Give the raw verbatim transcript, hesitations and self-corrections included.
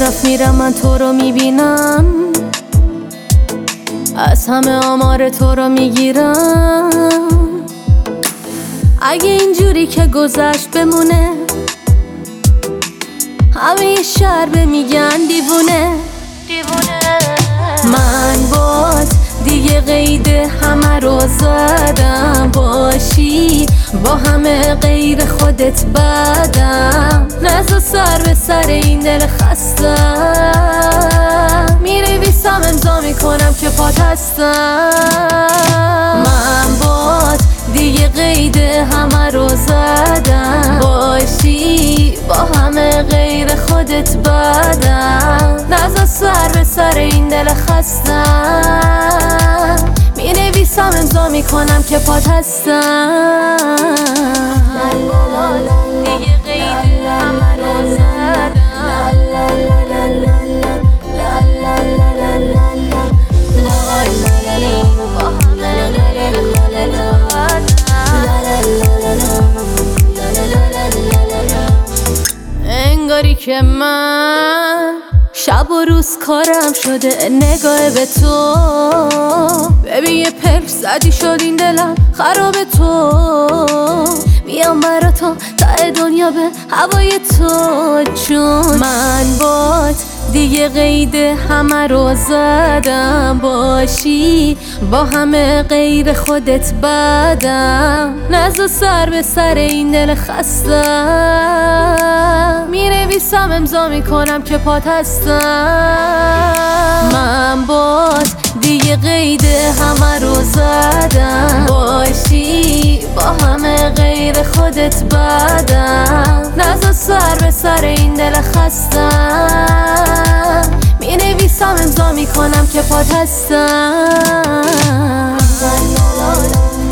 طرف میرم من تو رو میبینم، از همه آمار تو رو میگیرم. اگه اینجوری که گذشت بمونه، همه شهر به میگن دیوونه دیوونه. من باد دیگه قید همه رو زدم، باشی با همه غیر خودت بدم. نزا سر به سر این دل خستم، می‌نویسم امضا میکنم که پات هستم. من باد دیگه قید همه رو زدم، باشی با همه غیر خودت بدم. نزا سر به سر این دل خستم، می‌نویسم امضا میکنم که پات هستم. دیگه قید همه رو زدم، انگاری که من شب و روز کارم شده نگاه به تو. ببین یه پلک زدی شد این دلم خراب تو. میام برا تو ته دنیا به هوای تو، چون من بات دیگه قید همه رو زدم، باشی با همه غیر خودت بدم. نزا سر به سر این دل خستم، می‌نویسم امضا میکنم که پات هستم. من بات دیگه قید همه رو زدم، باشی با همه غیر خودت بدم. نزا سر به سر این دل خستم، می‌نویسم امضا میکنم که پات هستم.